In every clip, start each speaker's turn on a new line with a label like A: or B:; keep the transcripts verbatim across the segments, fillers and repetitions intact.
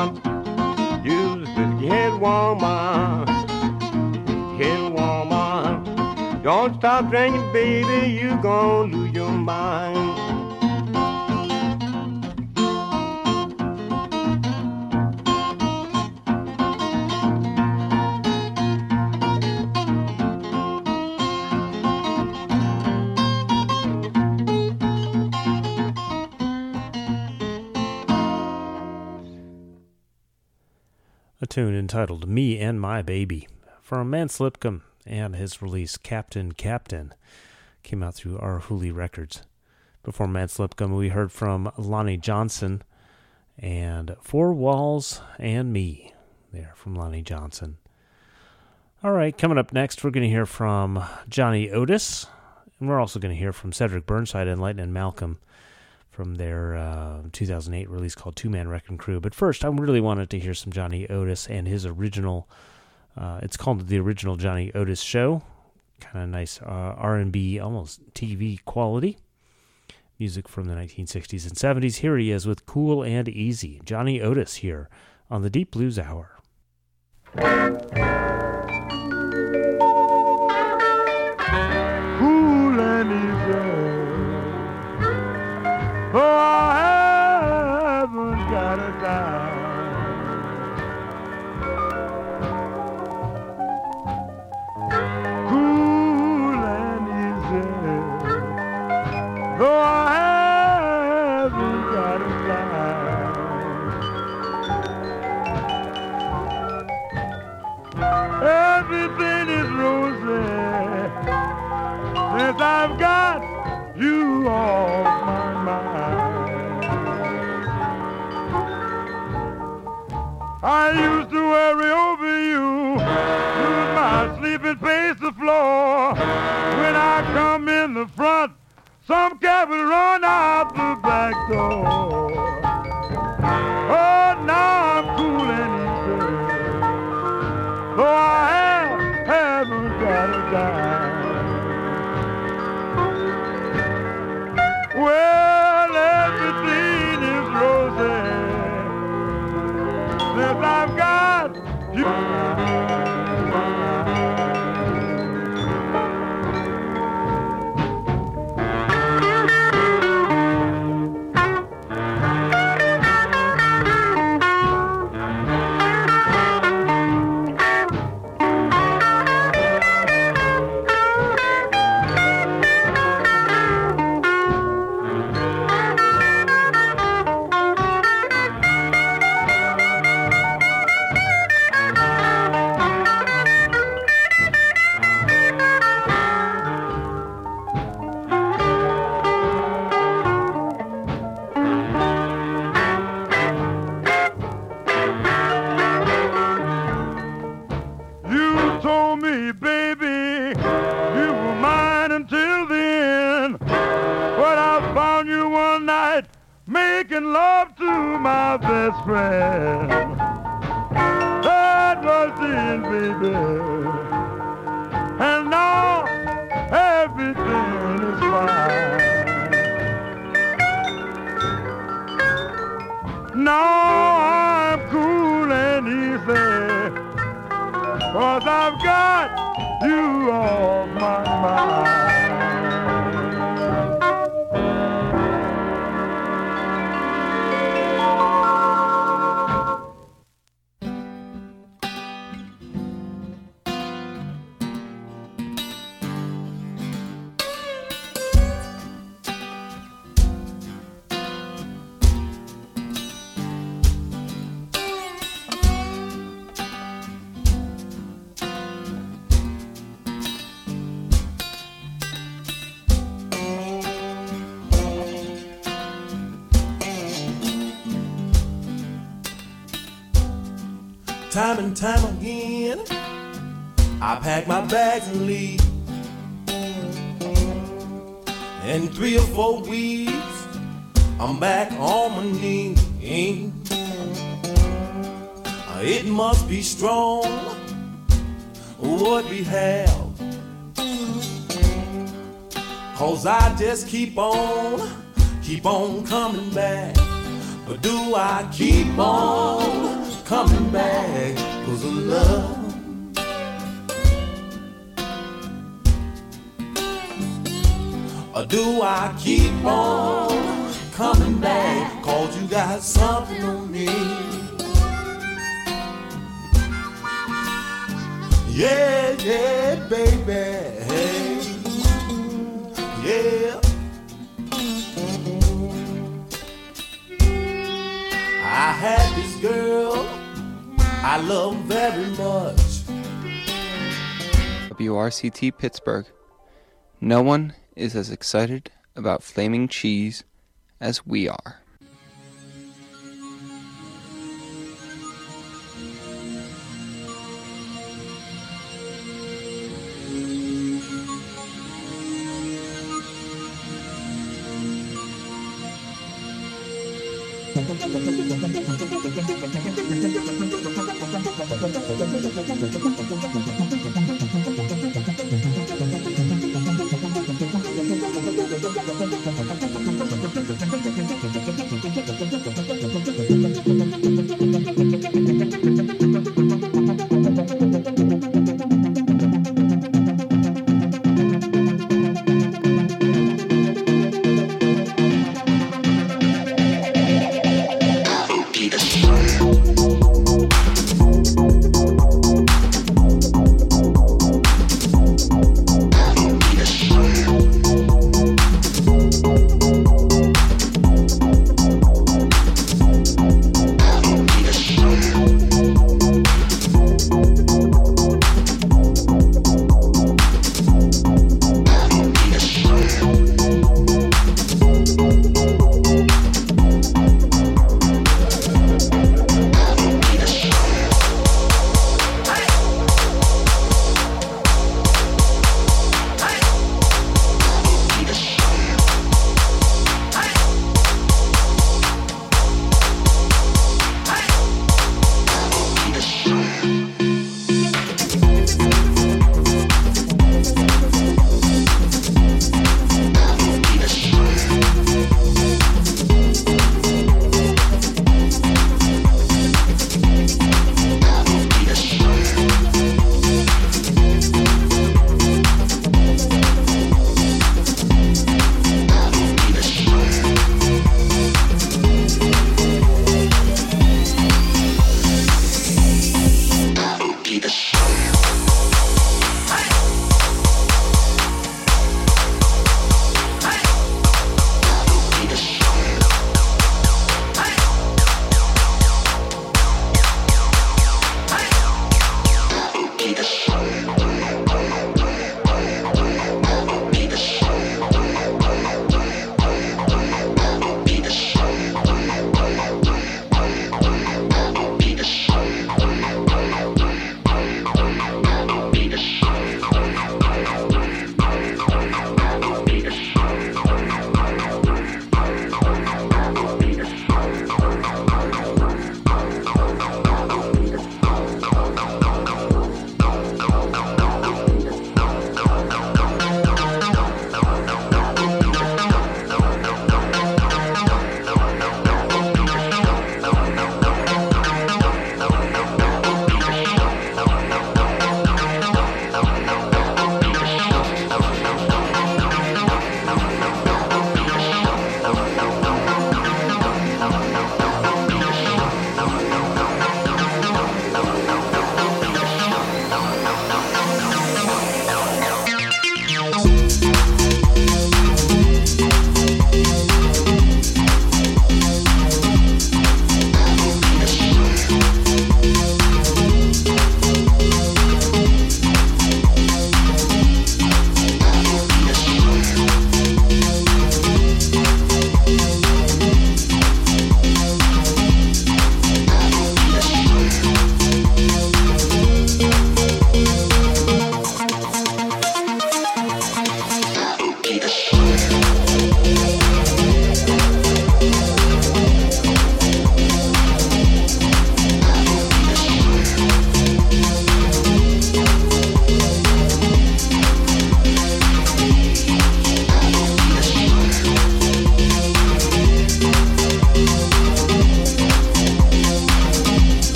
A: woman. Use the head woman. Head woman. Don't stop drinking, baby, you gon' lose your mind.
B: A tune entitled Me and My Baby from Mance Lipcomb and his release Captain Captain came out through Our Hooli Records. Before Mance Lipcomb, we heard from Lonnie Johnson and Four Walls and Me there from Lonnie Johnson. All right, coming up next, we're going to hear from Johnny Otis, and we're also going to hear from Cedric Burnside and Lightning Malcolm from their uh, two thousand eight release called Two Man Wrecking Crew. But first, I really wanted to hear some Johnny Otis and his original, uh, it's called The Original Johnny Otis Show. Kind of nice uh, R and B, almost T V quality. Music from the nineteen sixties and seventies. Here he is with Cool and Easy. Johnny Otis here on the Deep Blues Hour.
C: Cool and easy. Oh, I haven't got a dime. Cool and easy. Oh, I haven't got a dime. Everything is rosy since I've got you off my mind. I used to worry over you, lose my sleep and pace the floor. When I come in the front, some cat will run out the back door. Oh, now I'm cool and easy, though I have, haven't got a dime. Well, everything is rosy since I've got you. Making love to my best friend. That was then, baby. And now everything is fine. Now I'm cool and easy, 'cause I've got you off my mind.
D: Time and time again, I pack my bags and leave. In three or four weeks, I'm back on my knees. It must be strong, what we have, 'cause I just keep on, keep on coming back. But do I keep on do I keep on coming back? Cause you got something on me. Yeah, yeah, baby. Yeah. I had this girl I love very much.
E: W R C T Pittsburgh. No one is as excited about flaming cheese as we are.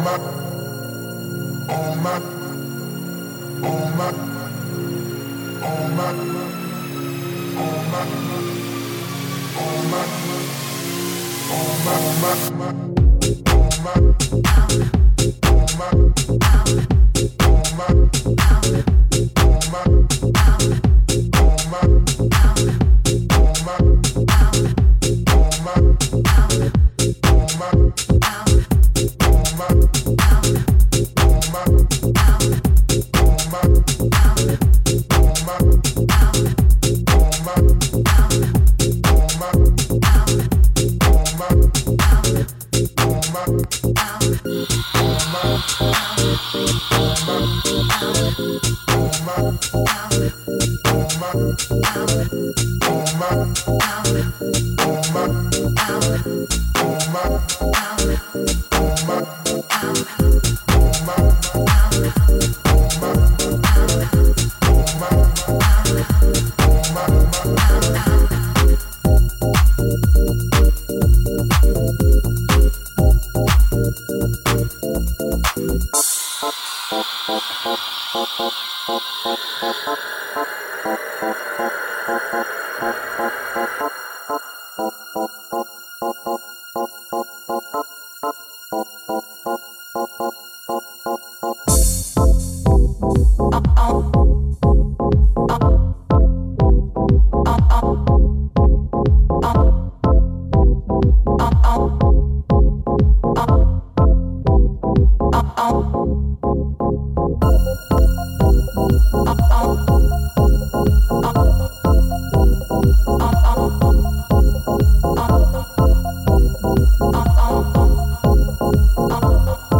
F: Oh,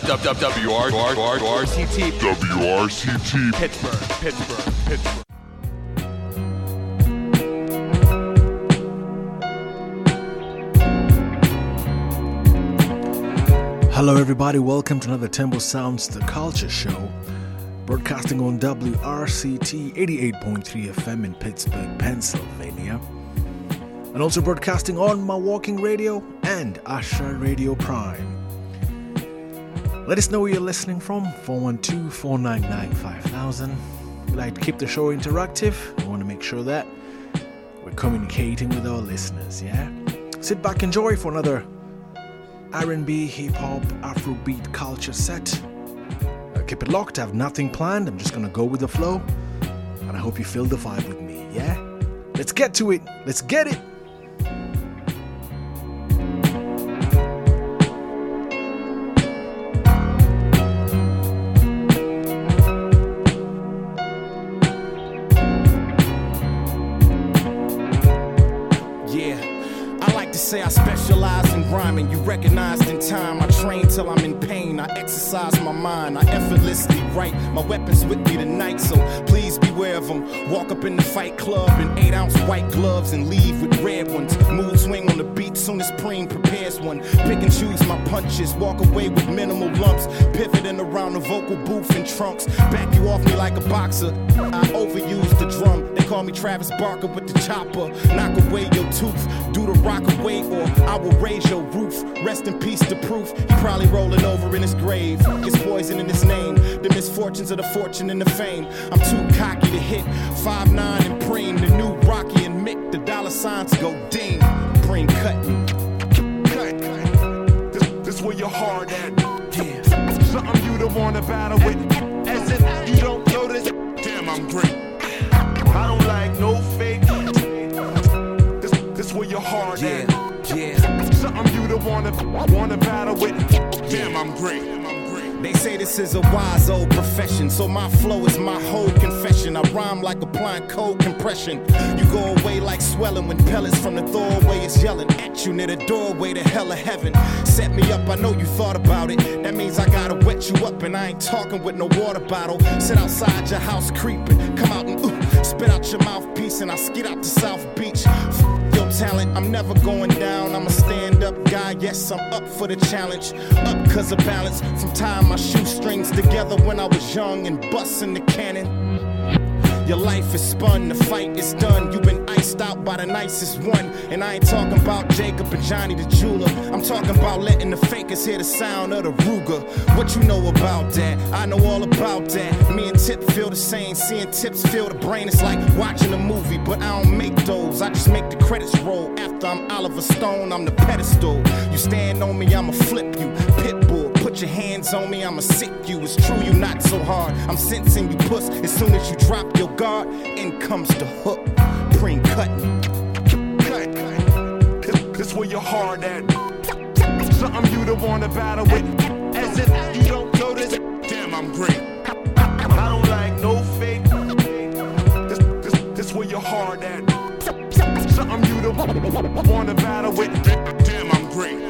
F: W R C T. W R C T.
C: Pittsburgh, Pittsburgh, Pittsburgh.
G: Hello everybody, welcome to another Temple Sounds The Culture Show, broadcasting on W R C T eighty-eight point three F M in Pittsburgh, Pennsylvania, and also broadcasting on Milwaukee Radio and Asher Radio Prime. Let us know where you're listening from, four one two, four nine nine, five thousand. We like to keep the show interactive. We want to make sure that we're communicating with our listeners, yeah? Sit back, enjoy for another R and B, hip-hop, Afrobeat culture set. Uh, keep it locked, I have nothing planned, I'm just gonna go with the flow, and I hope you feel the vibe with me, yeah? Let's get to it, let's get it!
H: Say I specialize in rhyming, you recognized in time. I train till I'm in pain, I exercise my mind, I effortlessly write. My weapons with me tonight, so please beware of them. Walk up in the fight club in eight ounce white gloves and leave with red ones. Mood swing on the beat soon as Preem prepares one. Pick and choose my punches, walk away with minimal lumps. Pivoting around the vocal booth in trunks. Back you off me like a boxer, I overuse the drum. They call me Travis Barker with the chopper. Knock away your tooth, do the rock away, or I will raise your roof. Rest in peace to Proof. He probably rolling over in his grave. It's poison in his name. The misfortunes of the fortune and the fame. I'm too cocky to hit. five nine and Preem. The new Rocky and Mick. The dollar signs go ding. Preem cutting.
C: Cut, cut. This, this where your heart at. Yeah. Something you don't wanna battle with. As if you don't know this. Damn, I'm great. I don't like no fake. This, this where your heart
H: yeah.
C: at.
H: Yeah.
C: Something you don't wanna wanna battle with. Damn, I'm great.
H: They say this is a wise old profession, so my flow is my whole confession. I rhyme like applying cold compression. You go away like swelling when pellets from the doorway is yelling at you near the doorway to hell of heaven. Set me up, I know you thought about it. That means I gotta wet you up, and I ain't talking with no water bottle. Sit outside your house creeping, come out and ooh, spit out your mouthpiece, and I skid out to South Beach. Your talent, I'm never going down. I'm a stand-up guy, yes, I'm up for the challenge. Up cause of balance, from tying my shoestrings together when I was young and busting the cannon. Your life is spun, the fight is done. You've been iced out by the nicest one. And I ain't talking about Jacob and Johnny the jeweler. I'm talking about letting the fakers hear the sound of the Ruger. What you know about that? I know all about that. Me and Tip feel the same. Seeing Tips feel the brain. It's like watching a movie, but I don't make those. I just make the credits roll. After I'm Oliver Stone, I'm the pedestal. You stand on me, I'ma flip you. Pitbull, put your hands on me, I'ma sick you. It's true, you not so hard. I'm sensing you puss. As soon as you drop your guard, in comes the hook. Preem cutting.
C: Cut, cut. This, this where your heart at. Something you don't wanna battle with. As if you don't know this. Damn, I'm great. I don't like no fake. This, this, this where your heart at. Something you don't wanna battle with. Damn, I'm great.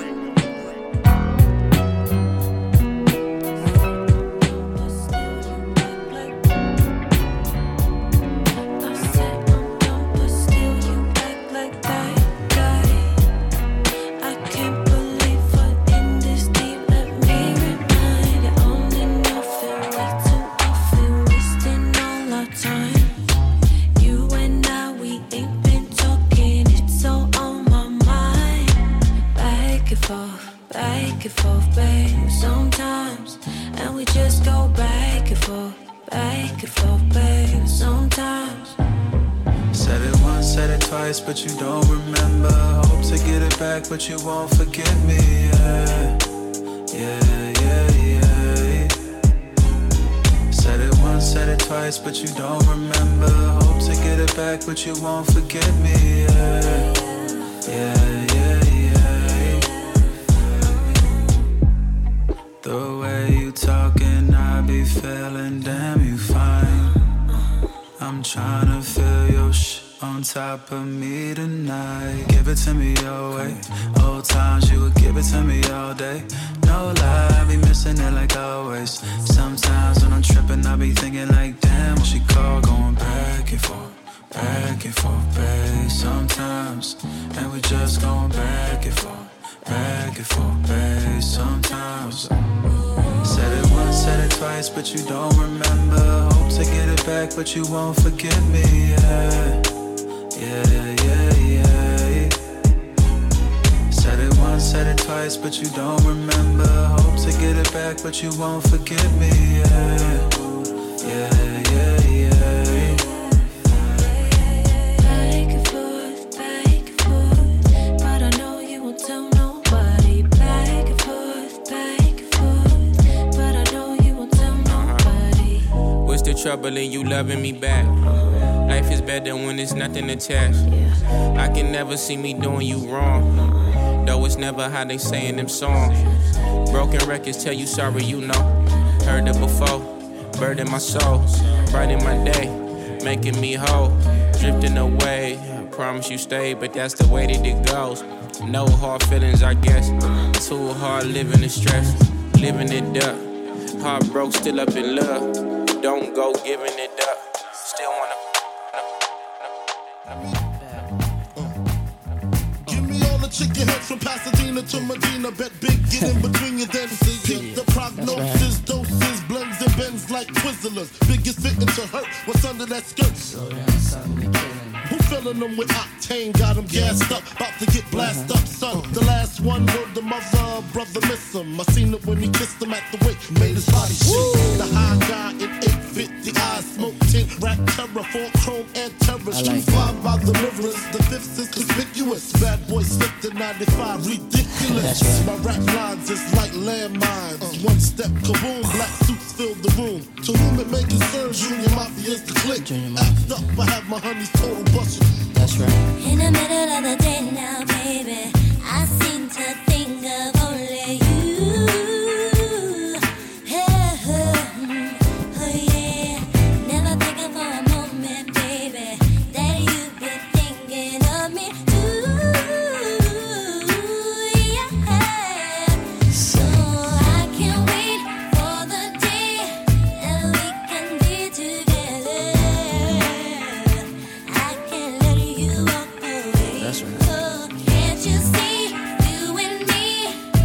I: But you don't remember. Hope to get it back, but you won't forget me. Yeah, yeah, yeah, yeah. Said it once, said it twice, but you don't remember. Hope to get it back, but you won't forget me. Yeah, yeah, yeah, yeah. The way you talking, I be feeling damn you fine. I'm tryna feel your shit. on top of me tonight. Give it to me your way. Old times you would give it to me all day. No lie, I be missing it like always. Sometimes when I'm tripping, I be thinking like, damn, what she call, going back and forth, back and forth, babe. Sometimes, and we just going back and forth, back and forth, babe. Sometimes. Said it once, said it twice, but you don't remember. Hope to get it back, but you won't forget me, yeah. Yeah, yeah, yeah. Said it once, said it twice, but you don't remember. Hope to get it back, but you won't forget me, yeah. Yeah, yeah, yeah.
J: Back and forth, back and forth, but I know you won't tell nobody. Back and forth, back and forth, but I know you won't tell nobody.
K: What's the trouble in you loving me back? Life is better when there's nothing attached. I can never see me doing you wrong, though it's never how they say in them songs. Broken records tell you sorry, you know. Heard it before, bird in my soul, bright in my day, making me whole. Drifting away, I promise you stay, but that's the way that it goes. No hard feelings, I guess. Too hard living the stress, living it up. Heart broke, still up in love. Don't go giving it up. Still wanna.
L: Chicken heads from Pasadena to Medina. Bet big, get in between you, then see the prognosis, doses, blends and bends like Twizzlers. Biggest fitting to hurt, what's under that skirt? Who filling them with octane? Got them gassed up, about to get blasted up, son. The last one wrote the mother, brother miss him. I seen it when he kissed him at the wake, made his body shake. The high guy in eight fifty eyes, smoke tint, rap terror, four chrome and terror. Street five by the rivers, the fifth is conspicuous. Bad boy slipped in ninety-five, ridiculous. My rap lines is like landmines. One step, kaboom, black suits fill the room. To whom it may concern, Junior Mafia is the click. Act up, I have my honey's total busted.
J: That's right. In the middle of the day now, baby, I seem to think of only you. Oh, oh, oh yeah. Never thinking for a moment, baby, that you've been thinking of me too. Yeah. So I can't wait for the day that we can be together. I can't let you walk away.
I: That's right.
J: Oh, can't you see, you and me,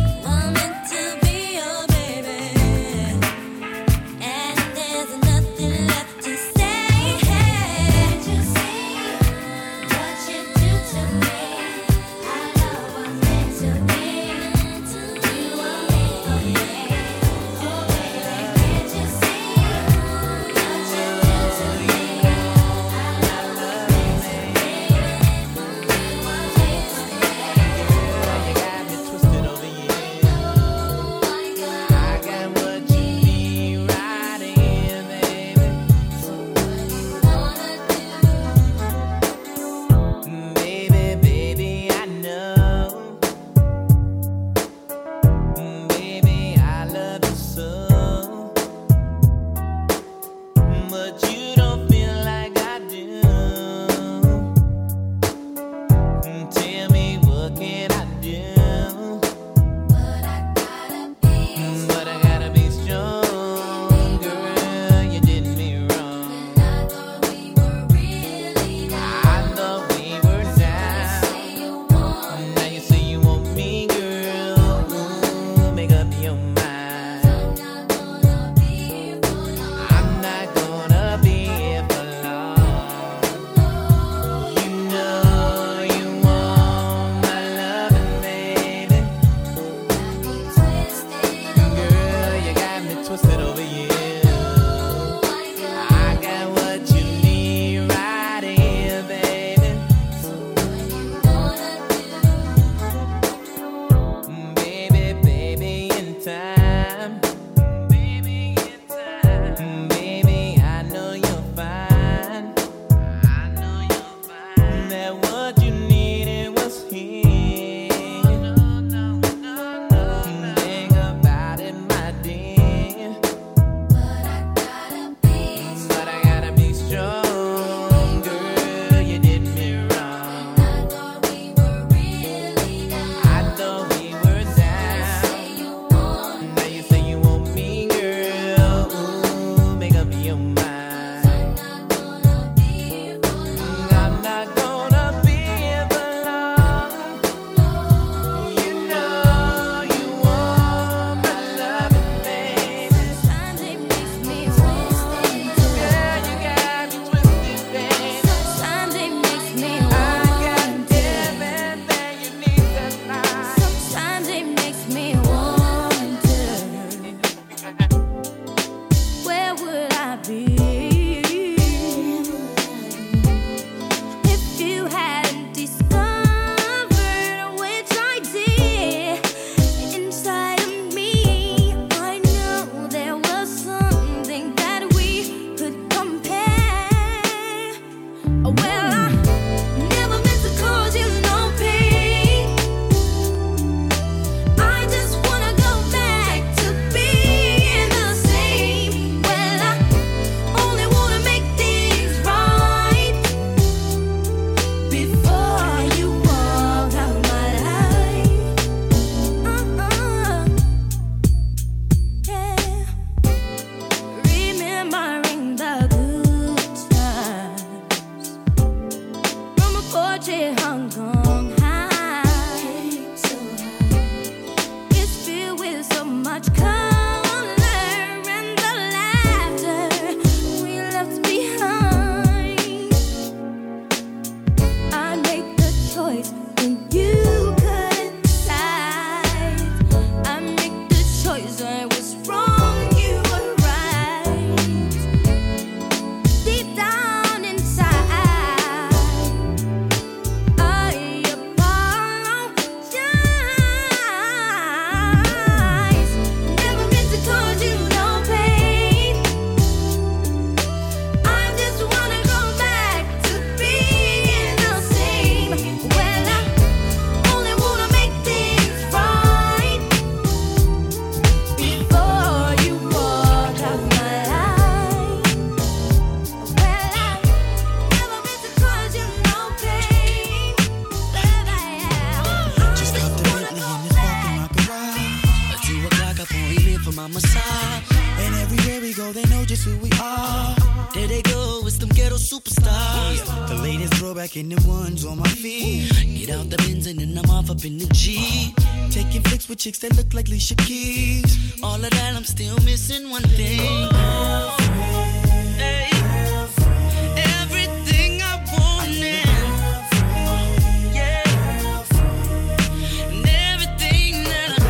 M: And everywhere we go, they know just who we are. There they go, it's them ghetto superstars. The latest throwback in the ones on my feet. Get out the Benz and then I'm off up in the G. Taking flicks with chicks that look like Alicia Keys. All of that, I'm still missing one thing. Hey. Everything I wanted. Yeah. And everything that I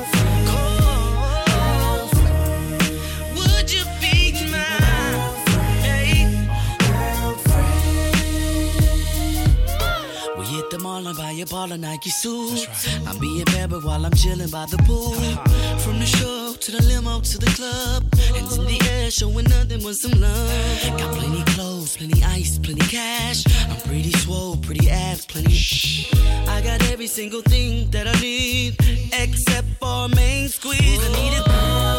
M: call. Would you be mine? Hey. We hit the mall and buy a ball of Nike suit. Right. I'm being bad, but while I'm chilling by the pool. From the show to the limo to the club. Hands in the air, showing nothing but some love. Got plenty clothes, plenty ice, plenty cash. I'm pretty swole, pretty abs, plenty shh. I got every single thing that I need, except for a main squeeze. I need it.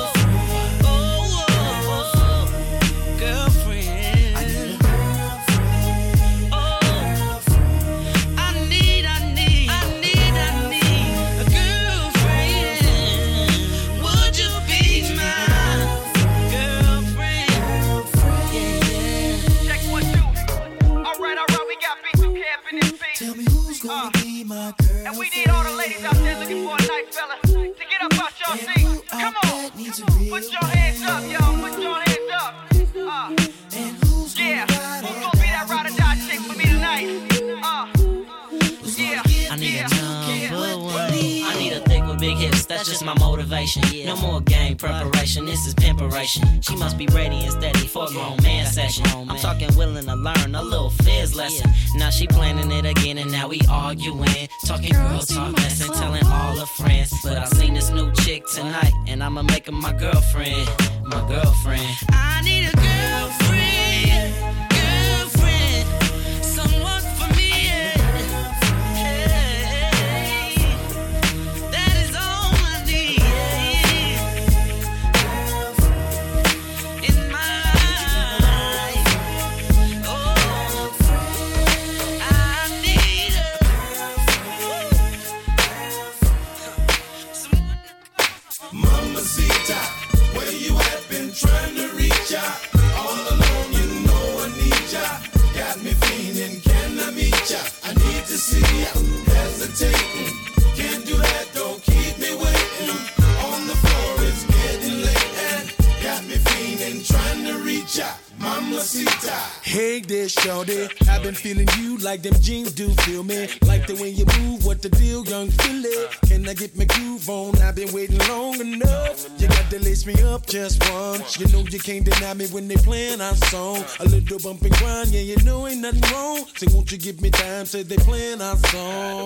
J: Tell me who's gonna uh, be my girl. And we need all the ladies out there looking for a nice fella to get up out your seat. Come on, put your hands up, y'all. Put your hands up. Uh, and who's yeah, who's gonna be that ride or die chick for me tonight? Uh, yeah,
M: I need
J: yeah,
M: a number
J: yeah.
M: one. I need a thick with big hips. That's just my motivation. No more game preparation. This is pimperation. She must be ready and steady for a grown man session. I'm talking willing to learn a little fizz lesson. Now she planning it again and now we arguing. Talking girl talk lesson, telling all her friends. But I seen this new chick tonight and I'ma make her my girlfriend. My girlfriend.
J: I need a girlfriend. Girlfriend. Someone for me. Yeah.
D: Where you at? Been trying to reach ya. All alone, you know I need ya. Got me feeling, can I meet ya? I need to see ya. Hesitating, can't do that, don't keep me waiting. On the floor, it's getting late and got me feeling, trying to reach ya. Mamacita.
N: Hey there, shorty. I've been feeling you like them jeans do feel me. Like the way you move, what the deal, young Philly? Can I get my groove on? I've been waiting long enough. You got to lace me up just once. You know you can't deny me when they playing our song. A little bump and grind, yeah, you know ain't nothing wrong. Say, won't you give me time? Say they playing our song.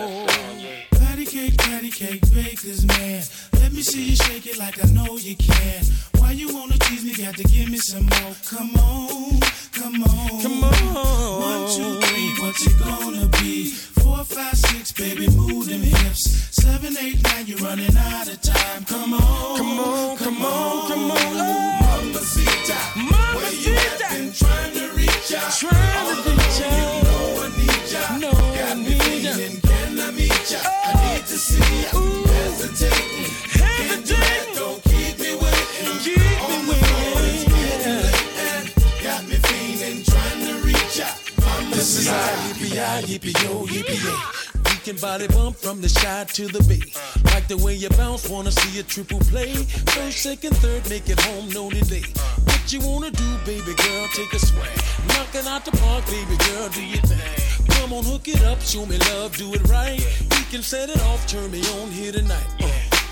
O: Patty cake, patty cake, baker's man. Let me see you shake it like I know you can. Why you wanna tease me? Got to give me some more. Come on, come on,
N: come on.
O: One, two, three, what you gonna be? Four, five, six, baby, move them hips. Seven, eight, nine, you're running out of time. Come on,
N: come on, come on, come on.
D: Oh. Mamacita,
N: Mamacita.
D: Where you at? Been trying to reach ya.
N: Trying to reach ya.
D: You know I need ya.
N: No,
D: got me feeling, can I meet ya? Oh. I need to see ya. Ooh. Hesitating, can't do that, don't keep me waiting.
N: Keep me
D: waiting. And got me feeling, trying to reach ya.
N: This is our yippee-yi, yippee-yo, yippee-yay. We can body bump from the shy to the bay. Like the way you bounce, wanna see a triple play. First, second, third, make it home, no delay. What you wanna do, baby girl, take a swing. Knocking out the park, baby girl, do your thing. Come on, hook it up, show me love, do it right. We can set it off, turn me on here tonight. Uh.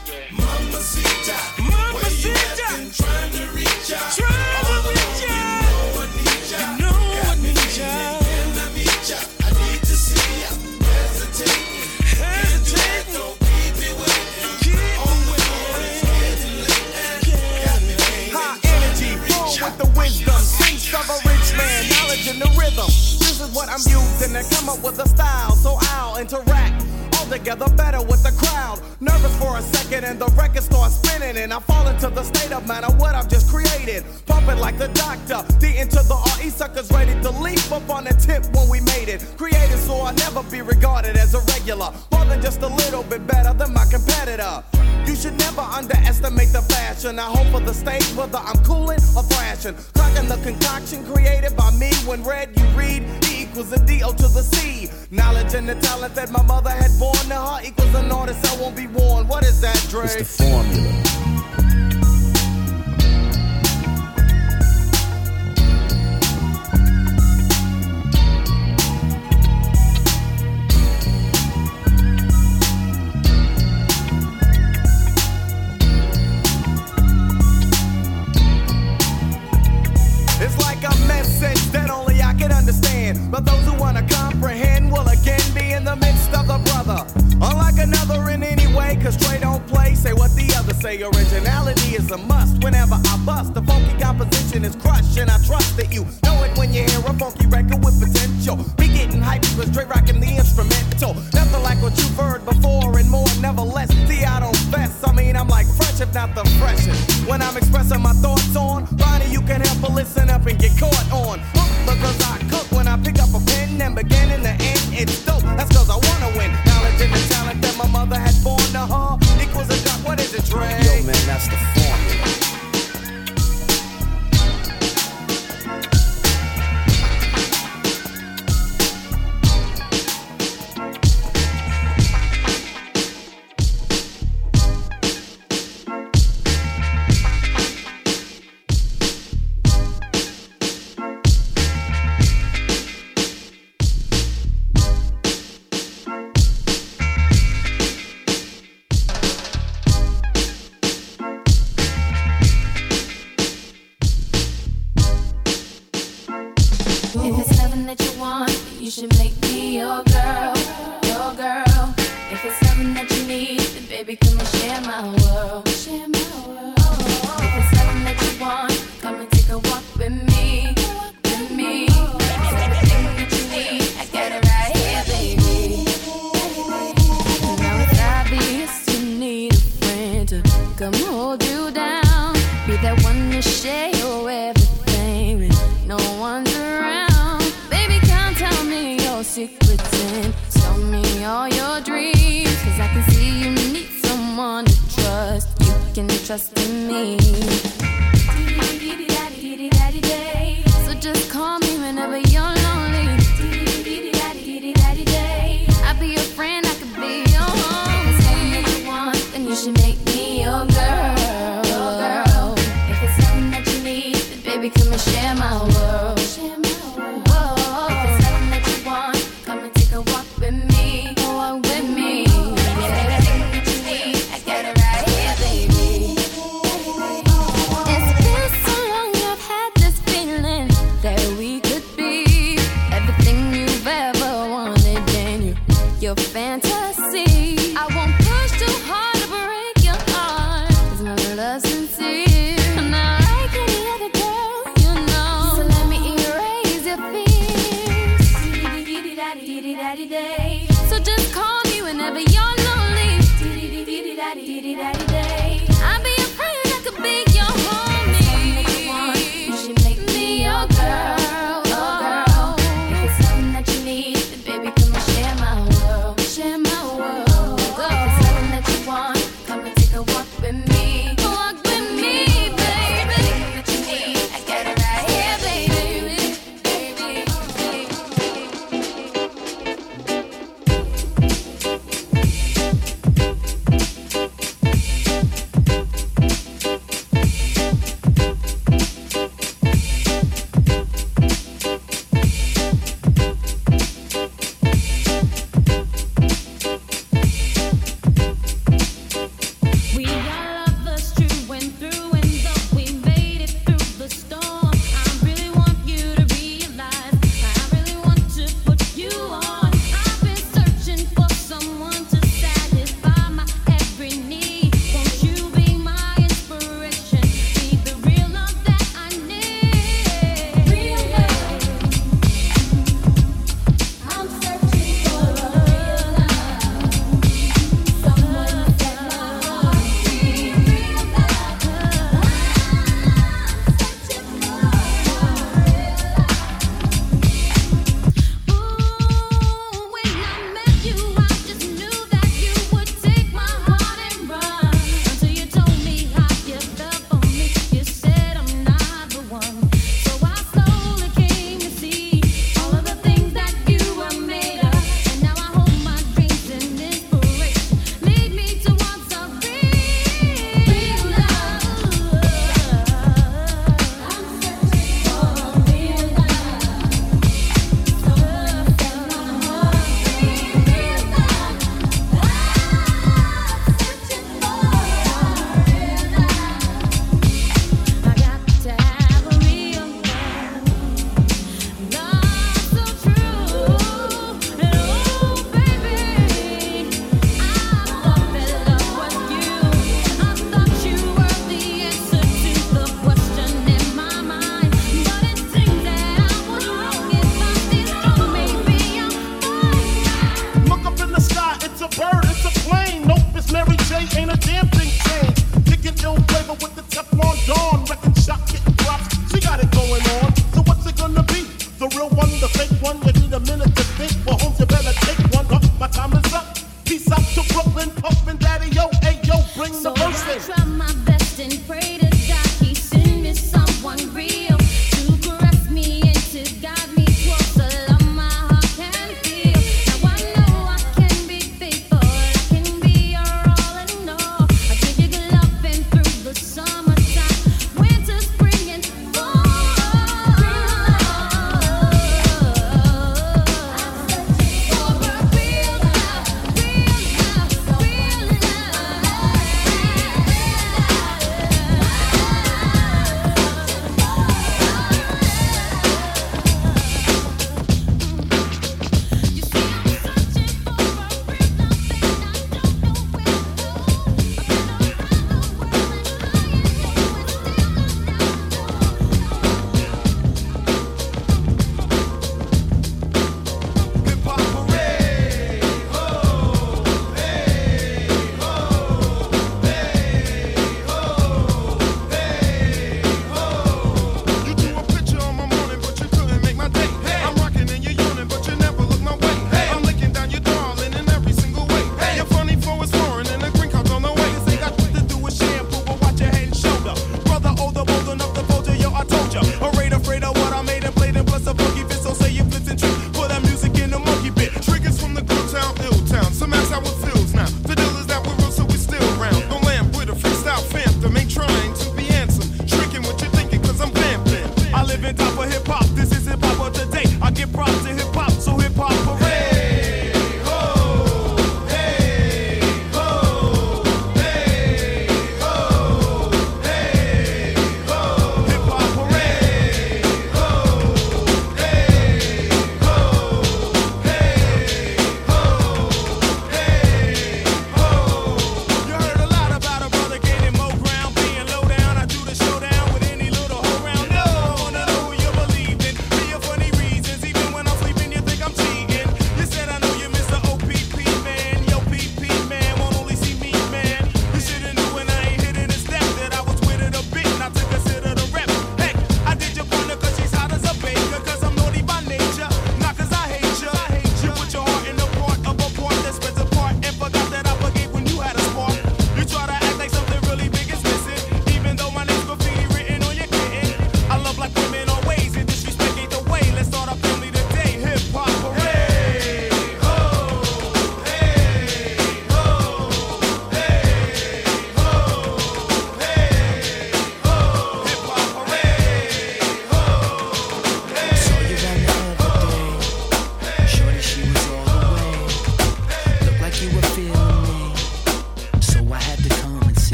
D: Mamacita,
N: Mamacita.
D: Where you at? Been trying to reach ya.
N: Trying to reach ya.
D: You know I need ya.
N: You know
D: got
N: I
D: me
N: need
D: feeling,
N: ya.
D: can I meet ya? I need to see ya. Hesitating, can't do that, don't keep me waiting.
N: Keep
D: On the floor, it's getting late and got me feeling,
P: high
D: trying
P: energy,
D: to
P: full
D: reach ya.
P: with the wisdom, sense of a rich man, knowledge in the rhythm. This is what I'm using to come up with a style, so I'll interact. together better with the crowd. Nervous for a second and the record starts spinning, and I fall into the state of man of what I've just created. Pumping like the doctor, D into the R E, suckers ready to leap up on the tip when we made it. Created so I'll never be regarded as a regular, more than just a little bit better than my competitor. You should never underestimate the fashion. I hope for the stage whether I'm cooling or thrashing. Cracking the concoction created by me. When read, you read E equals a D O to the C. Knowledge and the talent that my mother had born to her equals an artist I won't be worn. What is that, Dre?
G: It's the formula.
P: But those who wanna comprehend will again be in the midst of the brother. Unlike another in any way, cause Trey don't play. Say what the others say, originality is a must. Whenever I bust, the funky composition is crushed. And I trust that you know it when you hear a funky record with potential. Be getting hyped because Trey rocking the instrumental. Nothing like what you've heard before and more, nevertheless. See, I don't vest, I mean I'm like fresh if not the freshest. When I'm expressing my thoughts on Ronnie, you can help but listen up and get caught on. Because I cook when I pick up a pen and begin in the end, it's dope. That's cause I wanna win. Knowledge and the talent that my mother had born to her equals a duck. What is it, Trey?
G: Yo, man, that's the formula.
Q: Sincere, and I like any other girl, you know. So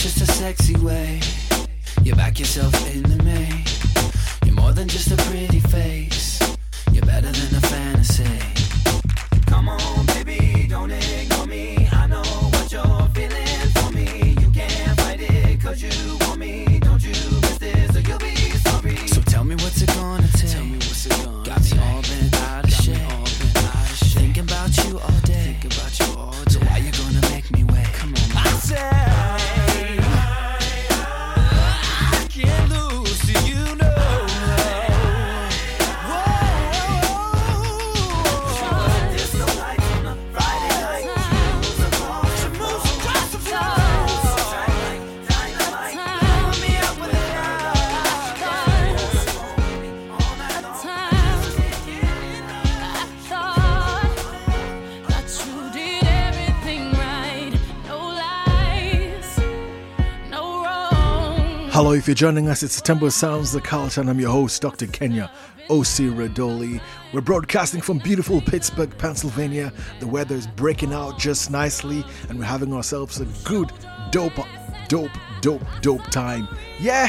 M: just a sexy way. You back yourself into me. You're more than just a pretty face. You're better than a fantasy. Come on, baby, don't ignore me. I know what you're feeling for me. You can't fight it, cause you want me. Don't you miss this or you'll be sorry. So tell me what's it gonna take. Tell me what's it gonna Got take. me all bent out of shape. Thinking about you all day. Thinking about you all day. So why you gonna make me wait? Come on, I said I can't lose to you, no.
G: Hello, if you're joining us, it's September Sounds the Culture, and I'm your host, Doctor Kenya Osiradoli. We're broadcasting from beautiful Pittsburgh, Pennsylvania. The weather is breaking out just nicely, and we're having ourselves a good, dope, dope, dope, dope time. Yeah!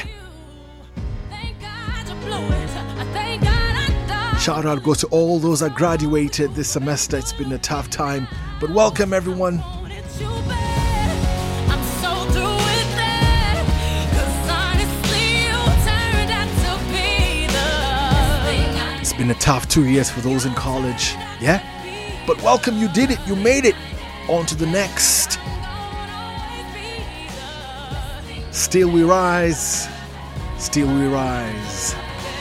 G: Shout out goes to all those that graduated this semester. It's been a tough time, but welcome everyone. It's been a tough two years for those in college, yeah? But welcome, you did it, you made it. On to the next. Still we rise, still we rise.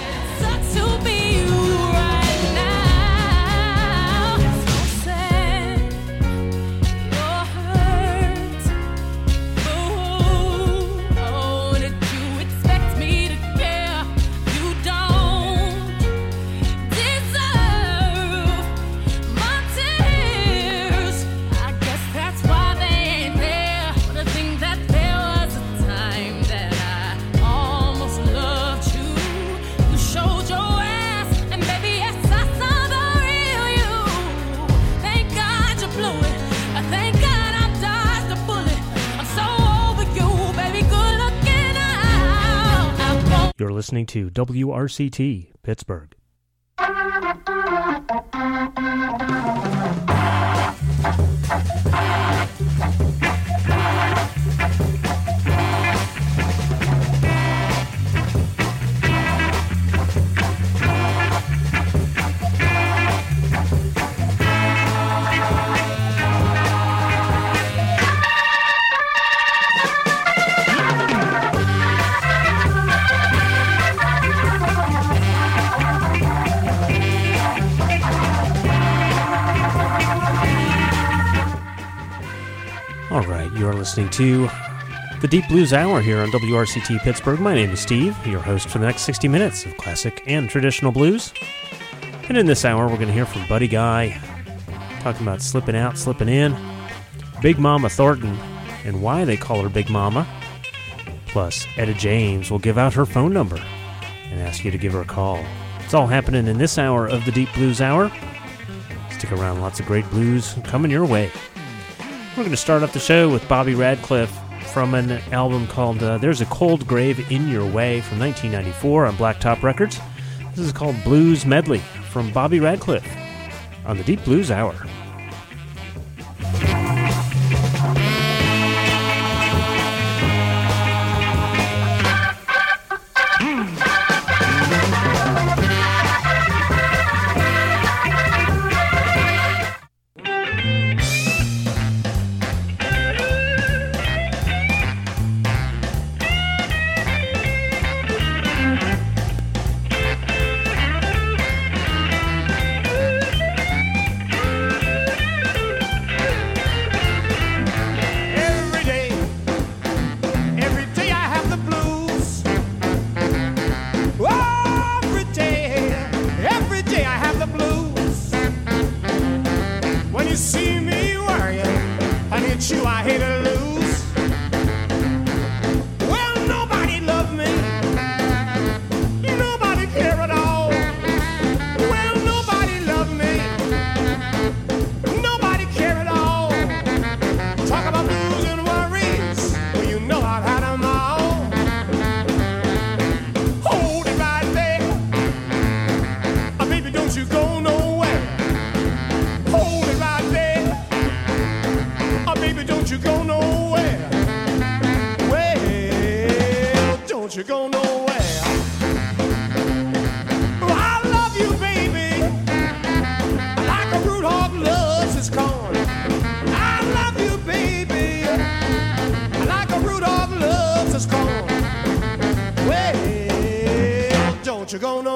B: You're listening to W R C T Pittsburgh. All right, you're listening to the Deep Blues Hour here on W R C T Pittsburgh. My name is Steve, your host for the next sixty minutes of classic and traditional blues. And in this hour, we're going to hear from Buddy Guy, talking about slipping out, slipping in, Big Mama Thornton, and why they call her Big Mama. Plus, Etta James will give out her phone number and ask you to give her a call. It's all happening in this hour of the Deep Blues Hour. Stick around, lots of great blues coming your way. We're going to start off the show with Bobby Radcliffe from an album called uh, There's a Cold Grave in Your Way from nineteen ninety-four on Blacktop Records. This is called Blues Medley from Bobby Radcliffe on the Deep Blues Hour.
Q: Talk about blues and worries. Well, you know I'd have baby, don't you go nowhere. Well, don't you go nowhere. Oh, I love you, baby, like a root hog loves his corn. I love you, baby, like a root hog loves his corn. Well, don't you go nowhere.